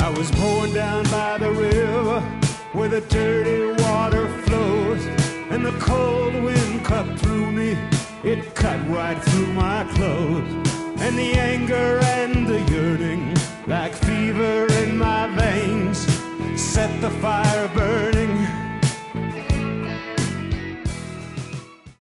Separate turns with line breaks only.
I was born down by the river where the dirty water flows, and the cold wind cut through me, it cut right through my clothes. And the anger and the yearning, like fever in my veins, set the fire burning.